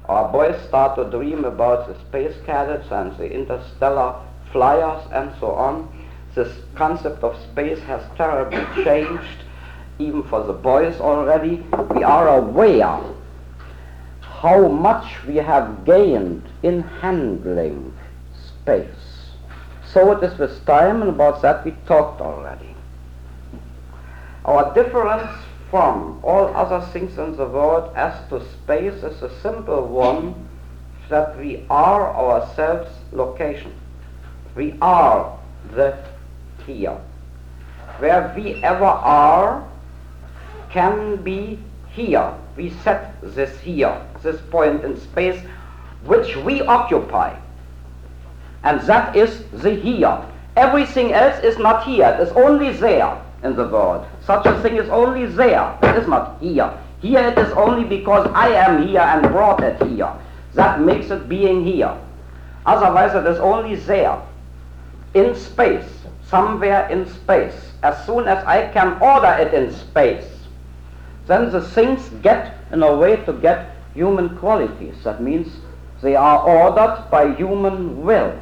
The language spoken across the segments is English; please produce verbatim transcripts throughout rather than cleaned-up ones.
Our boys start to dream about the space cadets and the interstellar flyers and so on. This concept of space has terribly changed, even for the boys already. We are aware how much we have gained in handling space. So it is with time, and about that we talked already. Our difference from all other things in the world as to space is a simple one, that we are ourselves location. We are the here. Where we ever are can be here. We set this here, this point in space, which we occupy. And that is the here. Everything else is not here. It is only there in the world. Such a thing is only there. It is not here. Here it is only because I am here and brought it here. That makes it being here. Otherwise it is only there. In space. Somewhere in space. As soon as I can order it in space, then the things get, in a way, to get human qualities. That means they are ordered by human will.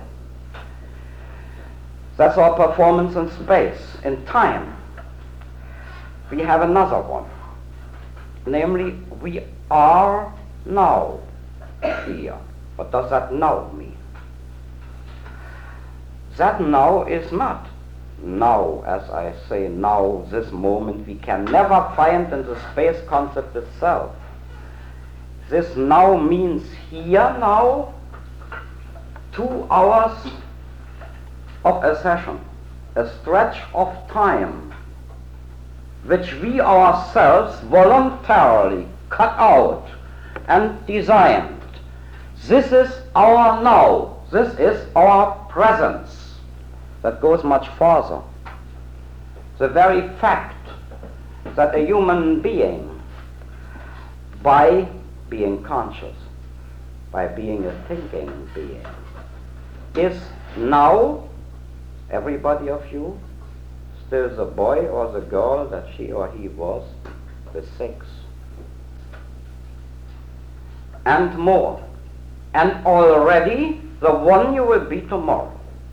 That's our performance in space. In time, we have another one. Namely, we are now here. What does that now mean? That now is not now, as I say now, this moment, we can never find in the space concept itself. This now means here now, two hours of a session, a stretch of time, which we ourselves voluntarily cut out and designed. This is our now, this is our presence. That goes much farther. The very fact that a human being, by being conscious, by being a thinking being, is now, everybody of you, still the boy or the girl that she or he was with six. And more. And already the one you will be tomorrow.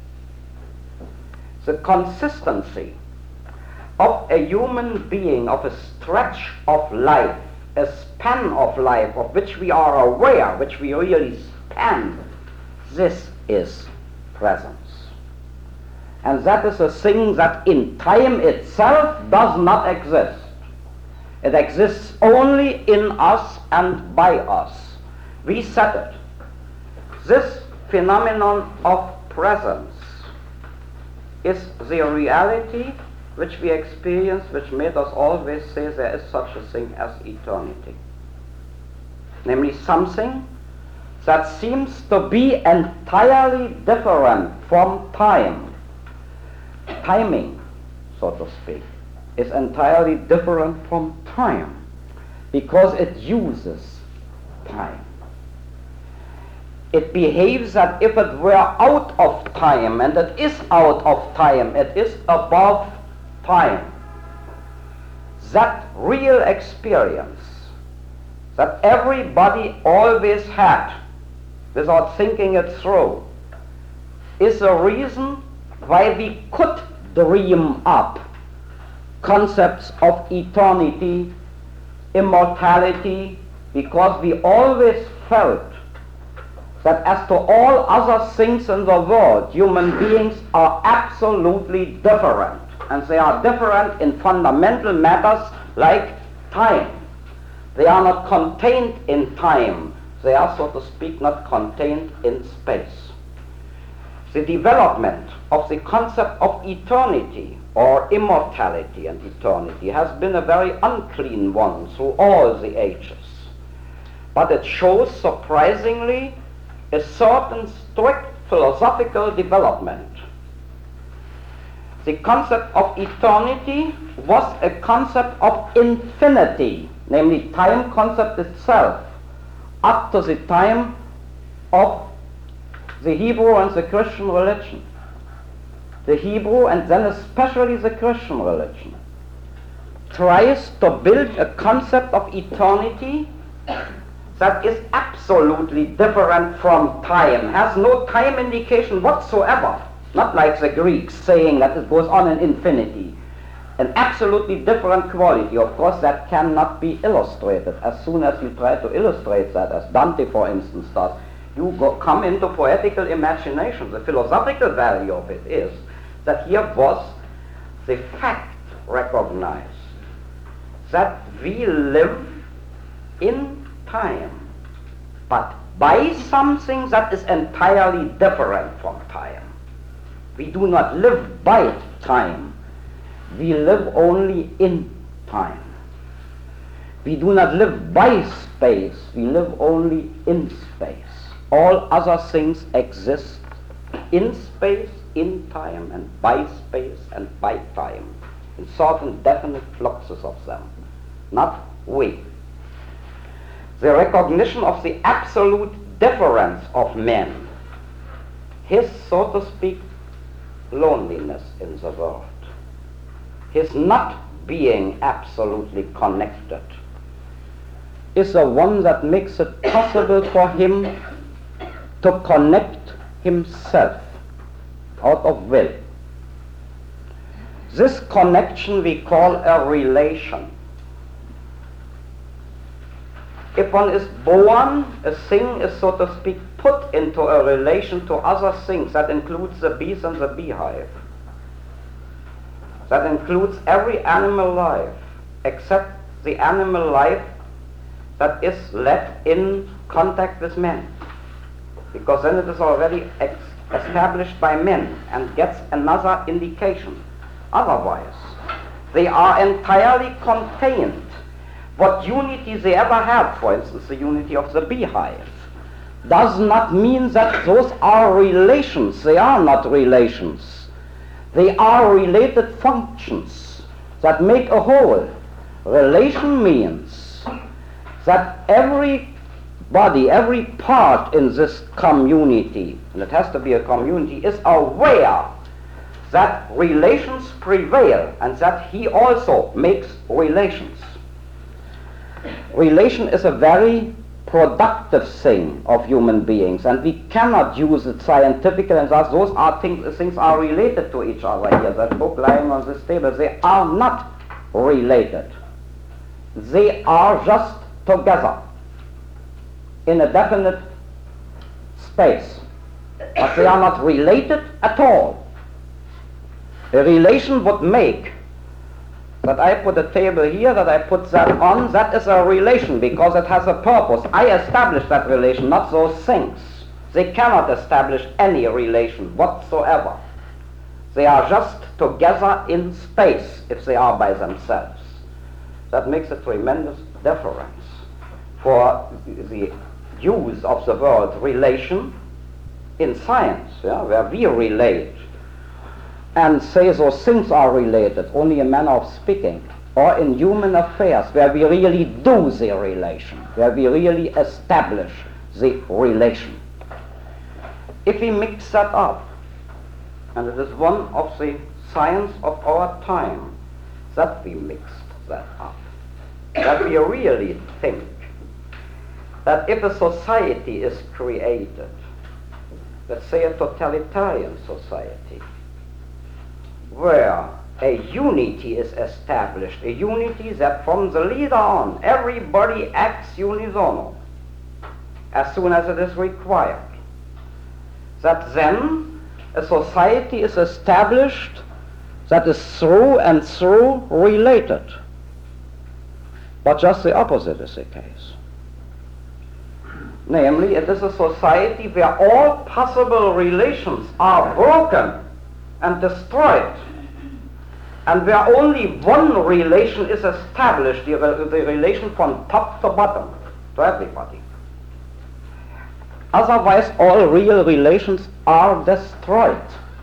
The consistency of a human being, of a stretch of life, a span of life of which we are aware, which we really span, this is presence. And that is a thing that in time itself does not exist. It exists only in us and by us. We set it. This phenomenon of presence is the reality which we experience, which made us always say there is such a thing as eternity. Namely, something that seems to be entirely different from time. Timing, so to speak, is entirely different from time because it uses time. It behaves as if it were out of time, and it is out of time. It is above time. That real experience that everybody always had, without thinking it through, is the reason why we could dream up concepts of eternity, immortality, because we always felt that as to all other things in the world, human beings are absolutely different. And they are different in fundamental matters like time. They are not contained in time. They are, so to speak, not contained in space. The development of the concept of eternity or immortality and eternity has been a very unclean one through all the ages. But it shows, surprisingly, a certain strict philosophical development. The concept of eternity was a concept of infinity, namely time concept itself, up to the time of the Hebrew and the Christian religion. The Hebrew, and then especially the Christian religion, tries to build a concept of eternity that is absolutely different from time, has no time indication whatsoever, not like the Greeks saying that it goes on in infinity. An absolutely different quality, of course, that cannot be illustrated. As soon as you try to illustrate that, as Dante, for instance, does, you go, come into poetical imagination. The philosophical value of it is that here was the fact recognized that we live in time, but by something that is entirely different from time. We do not live by time. We live only in time. We do not live by space. We live only in space. All other things exist in space, in time, and by space and by time, in certain definite fluxes of them, not we. The recognition of the absolute difference of men, his, so to speak, loneliness in the world, his not being absolutely connected, is the one that makes it possible for him to connect himself out of will. This connection we call a relation. If one is born, a thing is, so to speak, put into a relation to other things. That includes the bees and the beehive. That includes every animal life, except the animal life that is left in contact with men, because then it is already ex- established by men and gets another indication. Otherwise, they are entirely contained. What unity they ever had, for instance, the unity of the beehive, does not mean that those are relations. They are not relations. They are related functions that make a whole. Relation means that every body, every part in this community, and it has to be a community, is aware that relations prevail and that he also makes relations. Relation is a very productive thing of human beings, and we cannot use it scientifically and thus those are things, things are related to each other here. That book lying on this table, they are not related. They are just together in a definite space, but they are not related at all. A relation would make that I put a table here, that I put that on, that is a relation because it has a purpose. I establish that relation, not those things. They cannot establish any relation whatsoever. They are just together in space if they are by themselves. That makes a tremendous difference for the use of the word relation in science, yeah, where we relate and say those things are related, only a manner of speaking, or in human affairs, where we really do the relation, where we really establish the relation. If we mix that up, and it is one of the science of our time that we mixed that up, that we really think that if a society is created, let's say a totalitarian society, where a unity is established, a unity that from the leader on, everybody acts unisono as soon as it is required, that then a society is established that is through and through related. But just the opposite is the case. Namely, it is a society where all possible relations are broken and destroyed, and where only one relation is established, the, the relation from top to bottom, to everybody. Otherwise, all real relations are destroyed.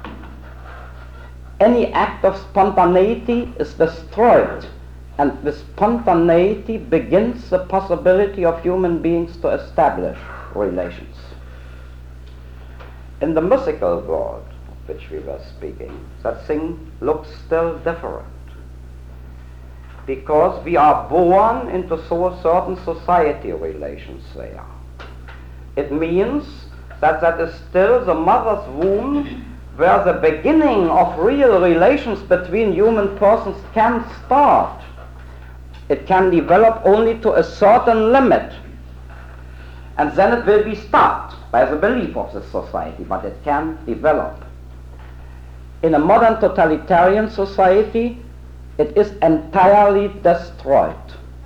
Any act of spontaneity is destroyed, and with spontaneity begins the possibility of human beings to establish relations. In the mythical world, which we were speaking, that thing looks still different. because we are born into so certain society relations there. It means that that is still the mother's womb where the beginning of real relations between human persons can start. It can develop only to a certain limit, and then it will be stopped by the belief of the society, but it can develop. In a modern totalitarian society, it is entirely destroyed.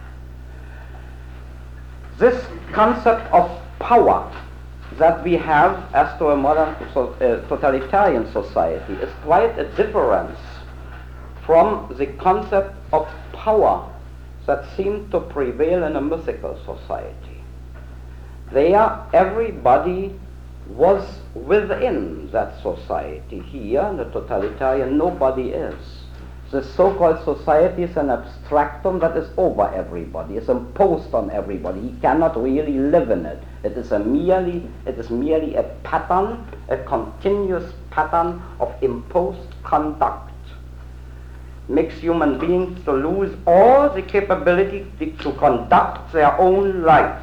This concept of power that we have as to a modern so, uh, totalitarian society is quite a difference from the concept of power that seemed to prevail in a mythical society. There, everybody was within that society. Here, in the totalitarian, nobody is. The so-called society is an abstractum that is over everybody, is imposed on everybody. He cannot really live in it. It is a merely, it is merely a pattern, a continuous pattern of imposed conduct. Makes human beings to lose all the capability to conduct their own life.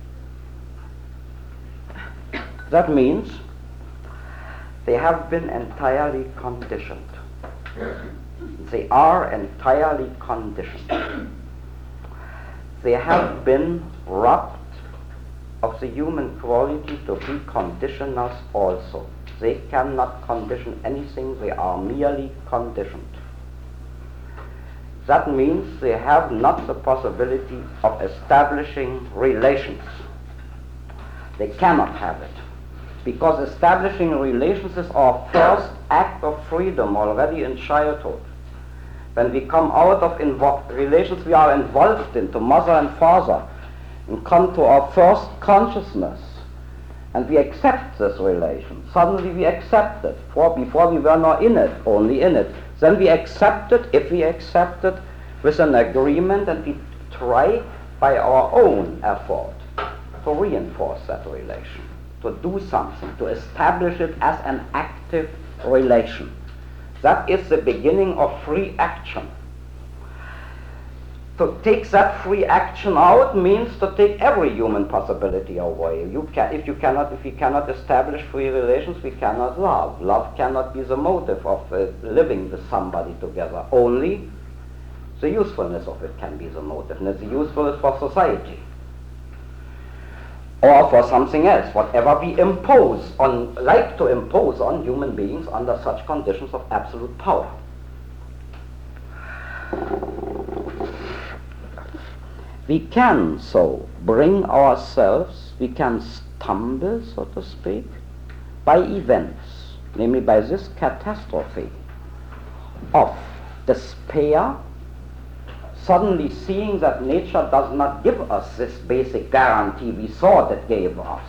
That means they have been entirely conditioned. They are entirely conditioned. They have been robbed of the human quality to be conditioners also. They cannot condition anything, they are merely conditioned. That means they have not the possibility of establishing relations. They cannot have it, because establishing relations is our first act of freedom already in childhood. When we come out of invo- relations we are involved into, mother and father, and come to our first consciousness, and we accept this relation. Suddenly we accept it. For before we were not in it, only in it. Then we accept it, if we accept it, with an agreement, and we try by our own effort to reinforce that relation, to do something, to establish it as an active relation. That is the beginning of free action. To take that free action out means to take every human possibility away. You can, if you cannot, if we cannot establish free relations, we cannot love. Love cannot be the motive of uh, living with somebody together. Only the usefulness of it can be the motive, and it's the usefulness for society or for something else, whatever we impose on, like to impose on human beings under such conditions of absolute power. We can so bring ourselves, we can stumble, so to speak, by events, namely by this catastrophe of despair, suddenly seeing that nature does not give us this basic guarantee we thought it gave us.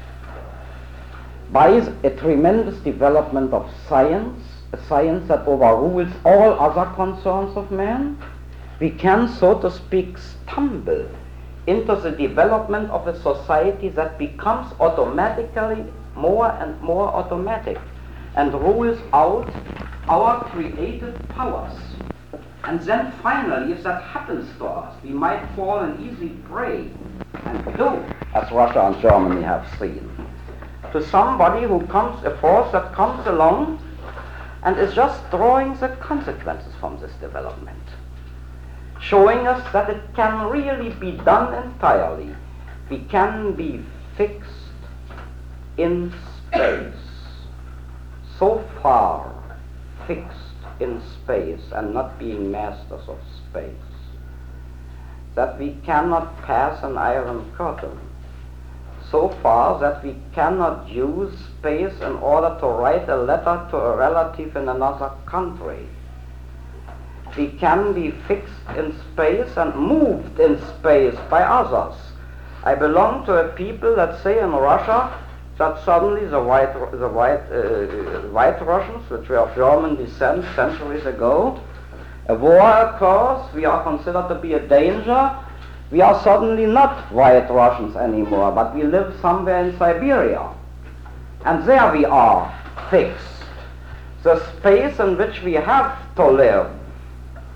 By a tremendous development of science, a science that overrules all other concerns of man, we can, so to speak, stumble into the development of a society that becomes automatically more and more automatic and rules out our creative powers. And then finally, if that happens to us, we might fall an easy prey, and do, as Russia and Germany have seen, to somebody who comes, a force that comes along and is just drawing the consequences from this development, showing us that it can really be done entirely. We can be fixed in space, so far fixed in space and not being masters of space, that we cannot pass an iron curtain, so far that we cannot use space in order to write a letter to a relative in another country. We can be fixed in space and moved in space by others. I belong to a people, let's say in Russia, that suddenly the white, the white, uh, white Russians, which were of German descent centuries ago, a war occurs, we are considered to be a danger, we are suddenly not white Russians anymore, but we live somewhere in Siberia. And there we are, fixed. The space in which we have to live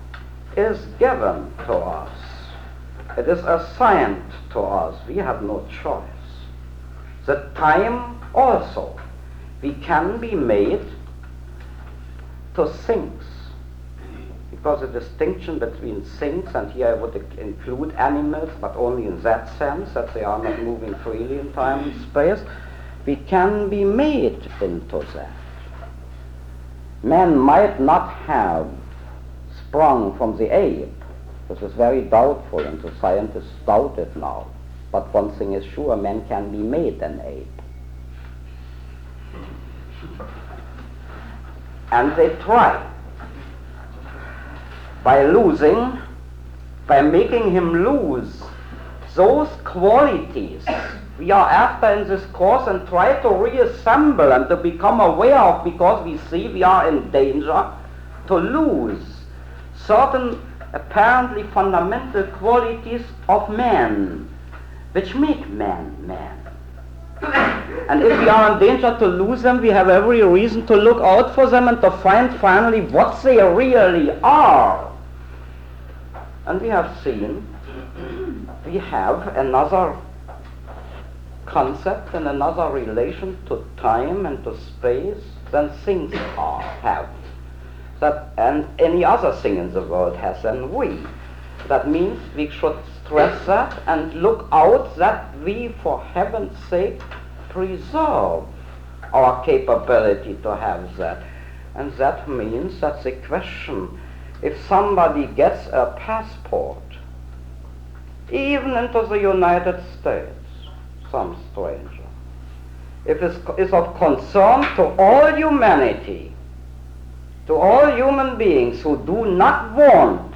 is given to us. It is assigned to us. We have no choice. The time also we can be made to things, because the distinction between things, and here I would include animals, but only in that sense that they are not moving freely in time and space, we can be made into that. Man might not have sprung from the ape. This is very doubtful, and the scientists doubt it now. But one thing is sure, man can be made an ape. And they try. By losing, by making him lose those qualities we are after in this course, and try to reassemble and to become aware of, because we see we are in danger to lose certain apparently fundamental qualities of man, which make man man. And if we are in danger to lose them, we have every reason to look out for them and to find finally what they really are. And we have seen, we have another concept and another relation to time and to space than things are, have. That, and any other thing in the world has than we. That means we should stress that and look out that we, for heaven's sake, preserve our capability to have that. And that means that's the question. If somebody gets a passport, even into the United States, some stranger, if it is of concern to all humanity, to all human beings who do not want,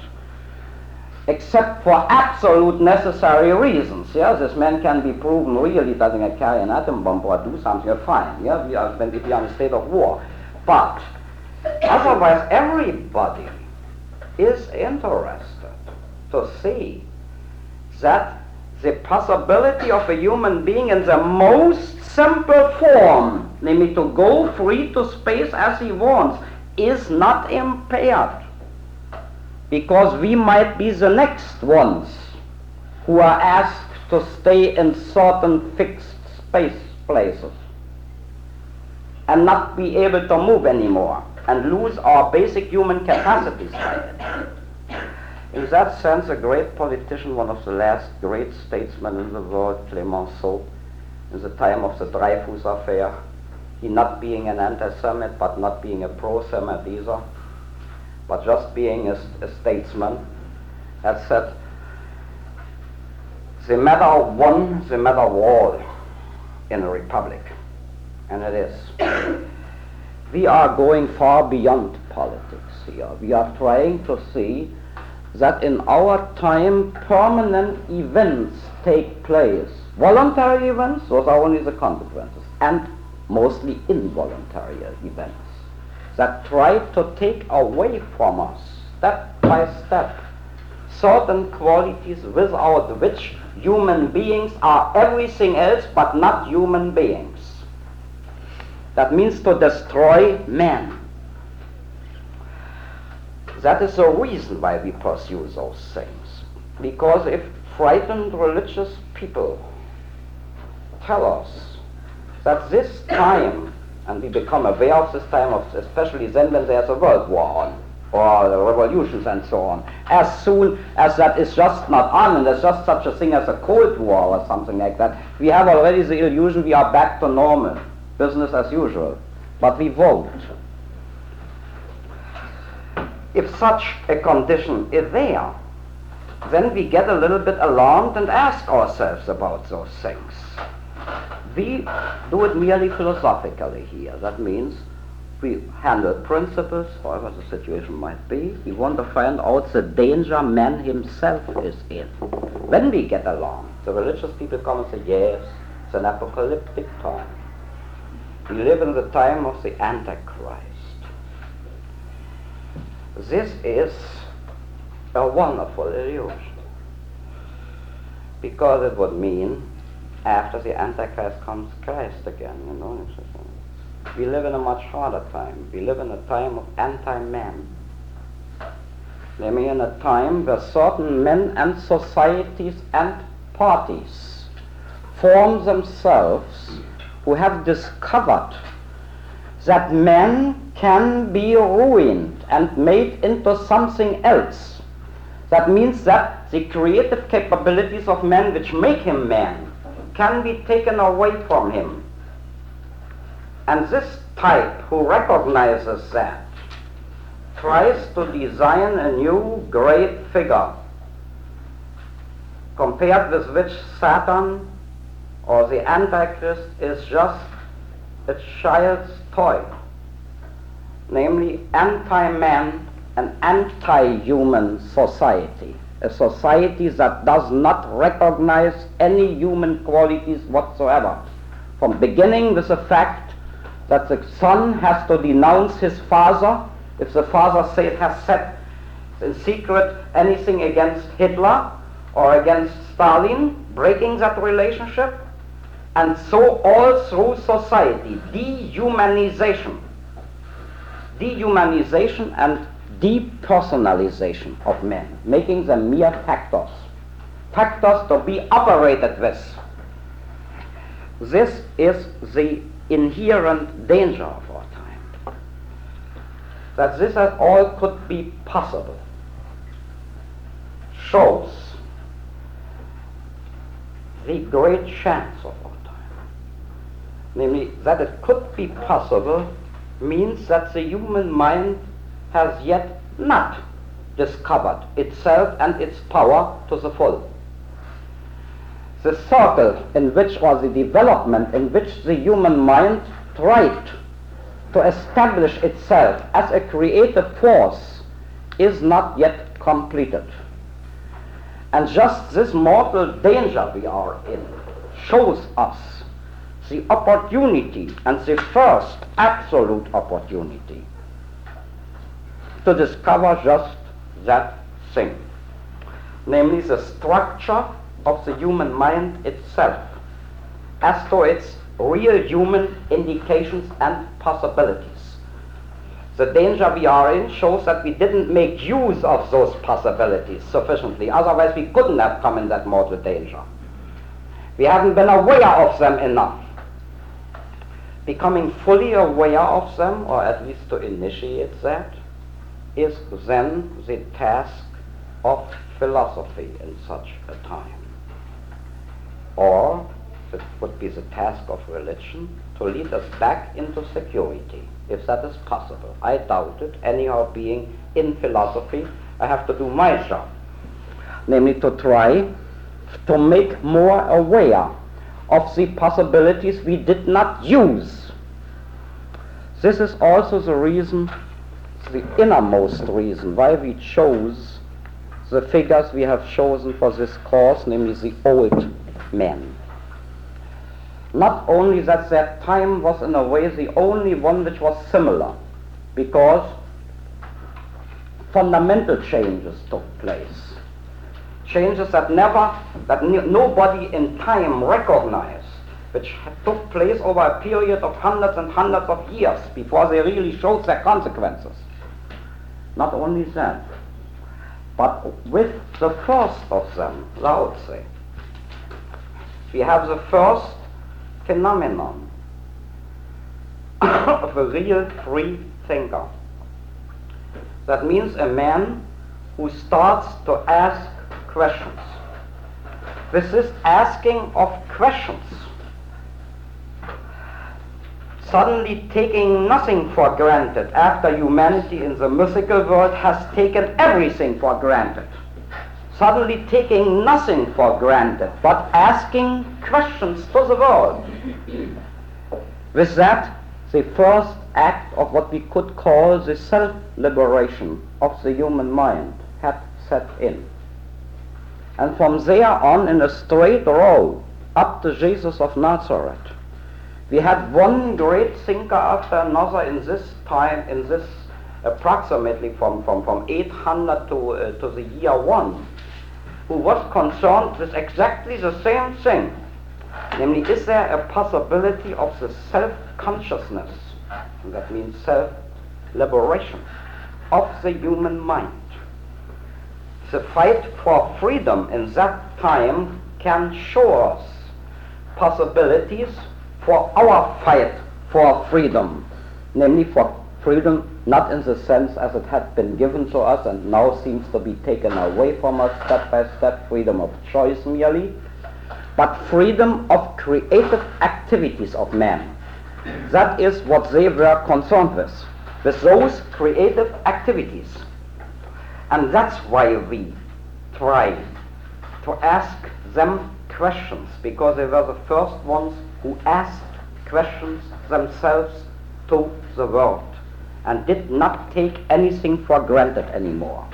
except for absolute necessary reasons, yeah, this man can be proven really doesn't carry an atom bomb or do something, fine, yeah, we are, when we are in a state of war. But otherwise, everybody is interested to see that the possibility of a human being in the most simple form, namely to go free to space as he wants, is not impaired. Because we might be the next ones who are asked to stay in certain fixed space places and not be able to move anymore and lose our basic human capacities by it. In that sense, a great politician, one of the last great statesmen in the world, Clemenceau, in the time of the Dreyfus affair, he not being an anti-Semite, but not being a pro-Semite either, but just being a, a statesman, had said, the matter of one, the matter of all in a republic. And it is. We are going far beyond politics here. We are trying to see that in our time permanent events take place. Voluntary events, those are only the consequences, and mostly involuntary events that try to take away from us, step by step, certain qualities without which human beings are everything else but not human beings. That means to destroy man. That is the reason why we pursue those things. Because if frightened religious people tell us that this time, and we become aware of this time, of especially then when there's a world war on, or the revolutions and so on, as soon as that is just not on, and there's just such a thing as a Cold War or something like that, we have already the illusion we are back to normal, business as usual. But we won't. If such a condition is there, then we get a little bit alarmed and ask ourselves about those things. We do it merely philosophically here. That means we handle principles, however the situation might be. We want to find out the danger man himself is in. When we get alarmed, the religious people come and say, yes, it's an apocalyptic time. We live in the time of the Antichrist. This is a wonderful illusion, because it would mean after the Antichrist comes Christ again, you know. We live in a much harder time. We live in a time of anti-man. namely in a time where certain men and societies and parties form themselves who have discovered that man can be ruined and made into something else. That means that the creative capabilities of man which make him man can be taken away from him. And this type who recognizes that tries to design a new great figure, compared with which Satan or the Antichrist is just a child's toy, namely anti-man and anti-human society, a society that does not recognize any human qualities whatsoever, from beginning with the fact that the son has to denounce his father if the father say, has said in secret anything against Hitler or against Stalin, breaking that relationship. And so all through society, dehumanization, dehumanization and depersonalization of men, making them mere factors, factors to be operated with. This is the inherent danger of our time, that this at all could be possible, shows the great chance of our time. Namely, that it could be possible means that the human mind has yet not discovered itself and its power to the full. The circle in which, or the development in which the human mind tried to establish itself as a creative force is not yet completed. And just this mortal danger we are in shows us the opportunity, and the first absolute opportunity, to discover just that thing, namely the structure of the human mind itself as to its real human indications and possibilities. The danger we are in shows that we didn't make use of those possibilities sufficiently, otherwise we couldn't have come in that mortal danger. We haven't been aware of them enough. Becoming fully aware of them, or at least to initiate that, is then the task of philosophy in such a time. Or it would be the task of religion to lead us back into security, if that is possible. I doubt it. Anyhow, being in philosophy, I have to do my job, namely to try to make more aware of the possibilities we did not use. This is also the reason, the innermost reason, why we chose the figures we have chosen for this course, namely the old men. Not only that their time was in a way the only one which was similar, because fundamental changes took place. Changes that never, that n- nobody in time recognized, which took place over a period of hundreds and hundreds of years before they really showed their consequences. Not only that, but with the first of them, Lao Tse, we have the first phenomenon of a real free thinker. That means a man who starts to ask questions. With this asking of questions, suddenly taking nothing for granted after humanity in the mythical world has taken everything for granted. Suddenly taking nothing for granted, but asking questions to the world. With that, the first act of what we could call the self-liberation of the human mind had set in. And from there on, in a straight row, up to Jesus of Nazareth, we had one great thinker after another in this time, in this approximately from, from, from eight hundred to, uh, to the year one, who was concerned with exactly the same thing. Namely, is there a possibility of the self-consciousness, and that means self-liberation, of the human mind? the fight for freedom in that time can show us possibilities for our fight for freedom, namely for freedom not in the sense as it had been given to us and now seems to be taken away from us step by step, freedom of choice merely, but freedom of creative activities of man. That is what they were concerned with, with those creative activities. And that's why we try to ask them questions, because they were the first ones who asked questions themselves to the world and did not take anything for granted anymore.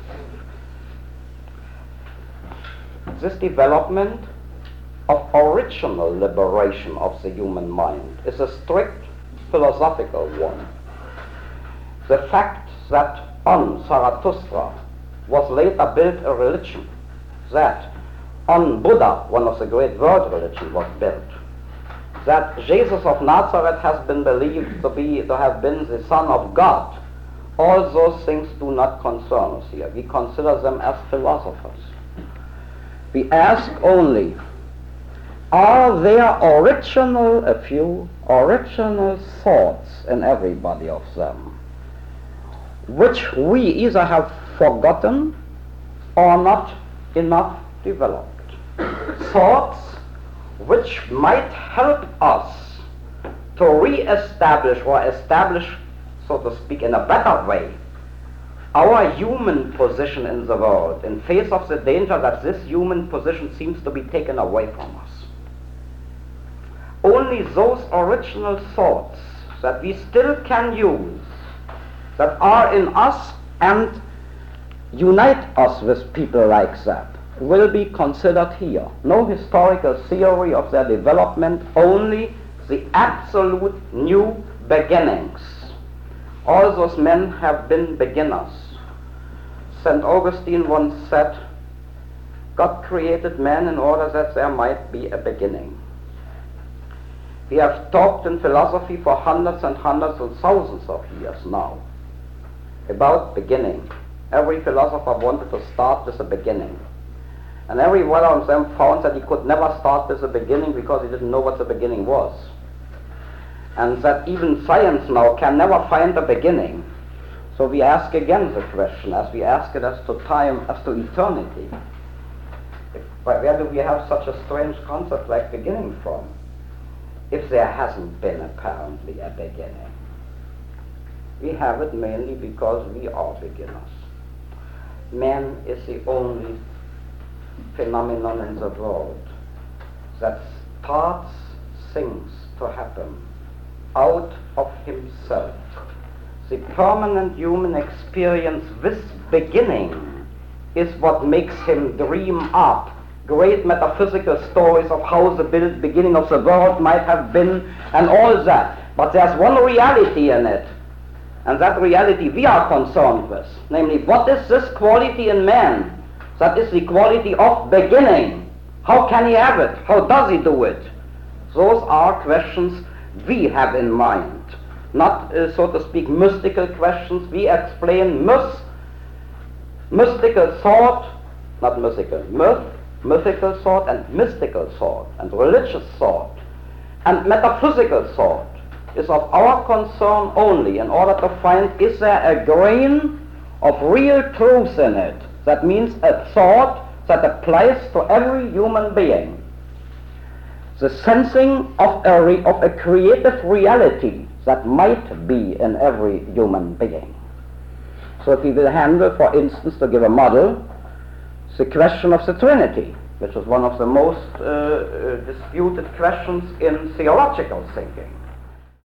This development of original liberation of the human mind is a strict philosophical one. The fact that on Zarathustra was later built a religion, that on Buddha, one of the great world religions, was built, that Jesus of Nazareth has been believed to be to have been the Son of God, all those things do not concern us here. We consider them as philosophers. We ask only, are there original, a few original thoughts in everybody of them, which we either have forgotten or not enough developed? Thoughts which might help us to re-establish or establish, so to speak, in a better way, our human position in the world in face of the danger that this human position seems to be taken away from us. Only those original thoughts that we still can use, that are in us and unite us with people like that, will be considered here. No historical theory of their development, only the absolute new beginnings. All those men have been beginners. Saint Augustine once said, God created man in order that there might be a beginning. We have talked in philosophy for hundreds and hundreds and thousands of years now about beginning. Every philosopher wanted to start with a beginning. And every one of them found that he could never start with the beginning because he didn't know what the beginning was. And that even science now can never find a beginning. So we ask again the question, as we ask it as to time, as to eternity. If, where do we have such a strange concept like beginning from? If there hasn't been apparently a beginning. We have it mainly because we are beginners. Man is the only phenomenon in the world that starts things to happen out of himself. The permanent human experience with beginning is what makes him dream up great metaphysical stories of how the build beginning of the world might have been and all that. But there's one reality in it, and that reality we are concerned with, namely, what is this quality in man? That is the quality of beginning. How can he have it? How does he do it? Those are questions we have in mind. Not, uh, so to speak, mystical questions. We explain myth, mystical thought, not mystical, myth, mythical thought and mystical thought and religious thought and metaphysical thought is of our concern only in order to find, is there a grain of real truth in it? That means a thought that applies to every human being. The sensing of a, re- of a creative reality that might be in every human being. So if we will handle, for instance, to give a model, the question of the Trinity, which is one of the most uh, uh, disputed questions in theological thinking.